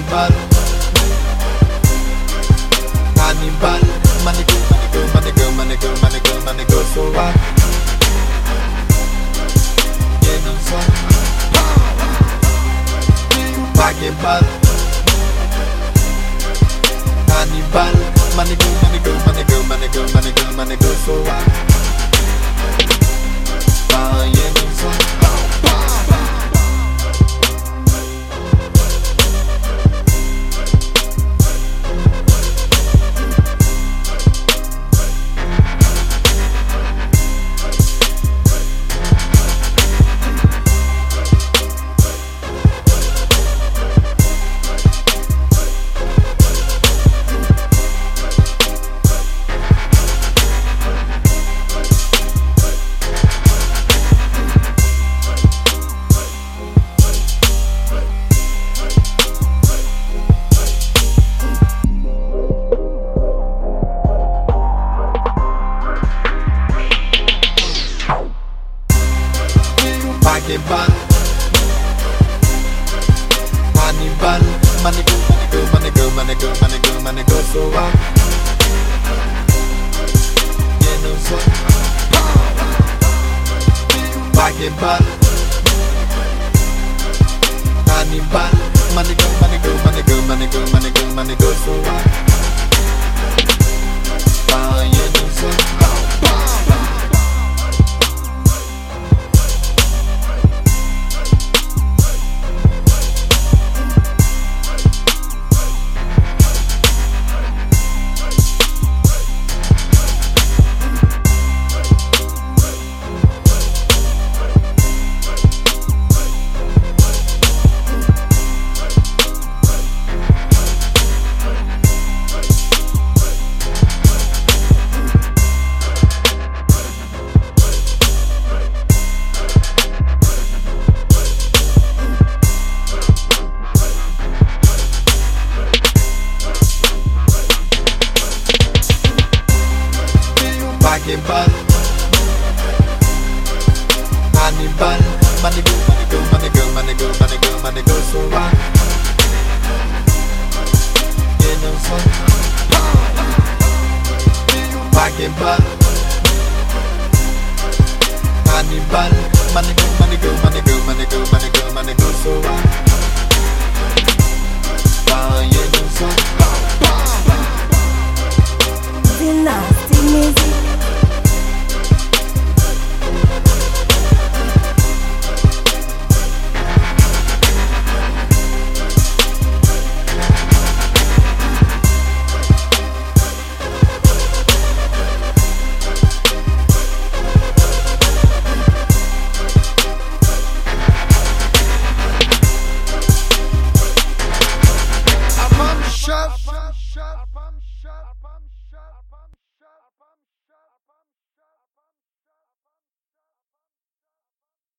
Hannibal, Hannibal, manigo, manigo, manigo, manigo, manigo, manigo, so what? Yeah, no son. Hannibal, Hannibal, manigo, manigo, manigo, manigo, manigo, manigo, so what? Yeah, no son. Hannibal, Hannibal, manigo, manigo, manigo, manigo, manigo, manigo, so what? Yeah, no son. Hannibal, Hannibal, manigo, manigo, manigo, manigo, manigo, manigo, so what? Yeah, no son. Hannibal, Hannibal, manigo, manigo, manigo, manigo, manigo, manigo, so what?